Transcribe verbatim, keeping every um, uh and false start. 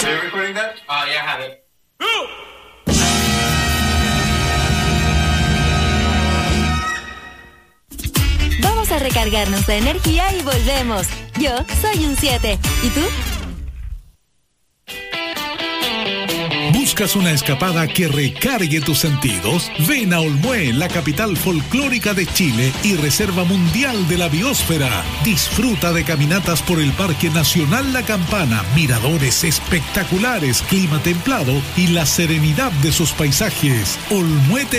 Are you recording that? Uh, yeah, I have it. Vamos a recargarnos de energía y volvemos. Yo soy un siete. ¿Y tú? ¿Buscas una escapada que recargue tus sentidos? Ven a Olmué, la capital folclórica de Chile y reserva mundial de la biosfera. Disfruta de caminatas por el Parque Nacional La Campana, miradores espectaculares, clima templado y la serenidad de sus paisajes. Olmué